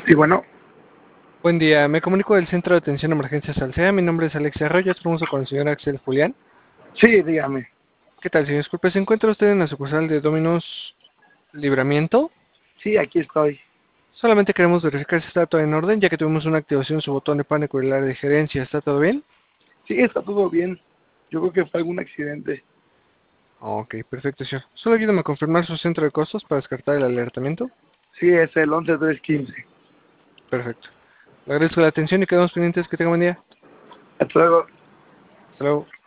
Sí, bueno, Buen día, me comunico del Centro de Atención a Emergencias Alsea. Mi nombre es Alexia Arroyo, estamos con el señor Axel Julián. sí, dígame. ¿Qué tal, señor? Disculpe, ¿se encuentra usted en la sucursal de Domino's Libramiento? Sí, aquí estoy. Solamente queremos verificar si está todo en orden, ya que tuvimos una activación en su botón de pánico en el área de gerencia. ¿Está todo bien? Sí, está todo bien. Yo creo que fue algún accidente. Ok, perfecto, señor. Solo ayúdame a confirmar su centro de costos para descartar el alertamiento. Sí, es el 11315. Perfecto. Le agradezco la atención y quedamos pendientes. Que tenga buen día. Hasta luego. Hasta luego.